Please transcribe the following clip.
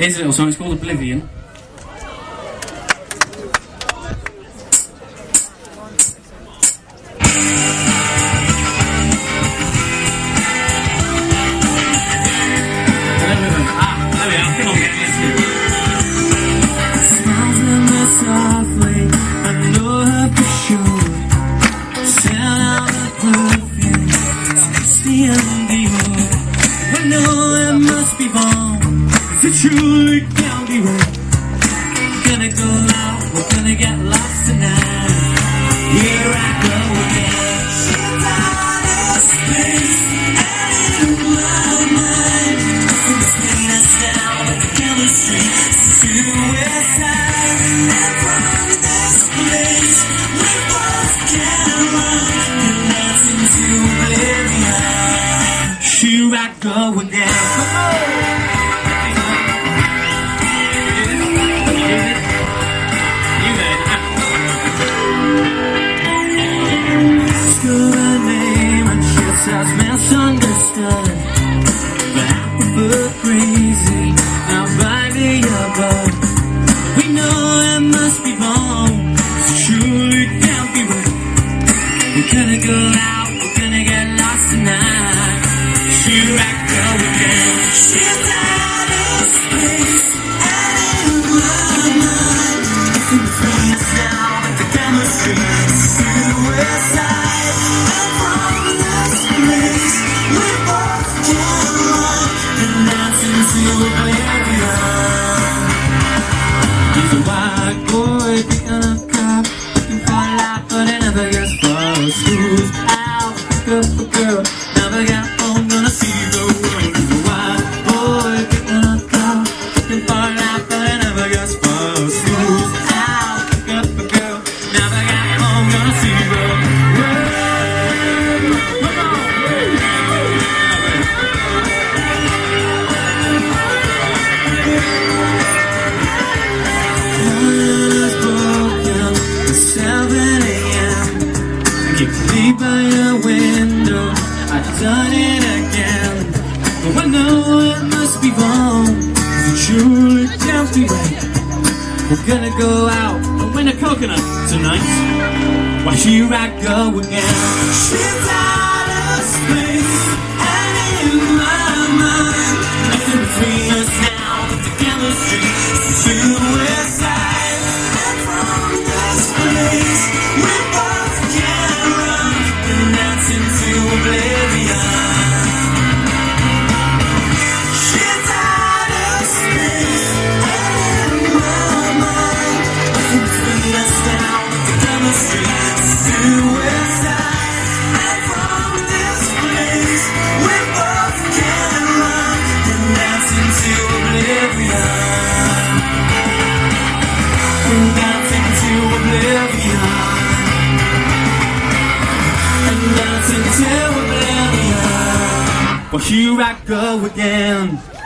Here's a little song, it's called Oblivion. It truly can't be right. We're gonna go out, we're gonna get lost tonight. Here I go again. She's out of space and in my mind. Nothing's bringing us down like the chemistry. Suicide. And from this place, we both can run and dance into oblivion. Here I go again. Come on. Misunderstood, but I prefer crazy, not by the above. We know it must be wrong, so surely can't be right. We're gonna go out, we're gonna get lost tonight. Here I go again. She's out of space and in my mind. Nothing between us now but the chemistry. Suicide. He's a white boy picking up crap, looking for life, but he never gets far. School's out, pick up a girl, never got home, gonna see the world. He's a white boy picking up crap, looking for life, but he never gets far. School's out, pick up a girl, never got home, gonna see the world. Sleep by your window, I've done it again. But I know it must be wrong, 'cause it surely can't be right. We're gonna go out and win a coconut tonight. Why, here I go again. She's out of space and in my mind. Nothing between us now but the chemistry. Suicide. And from this place we both can run and dance into oblivion. She's out of space and in my mind. Nothing between us now but the chemistry. Suicide. And from this place we both can run and dance into oblivion. And dance into oblivion. And dance into oblivion. Well, here I go again.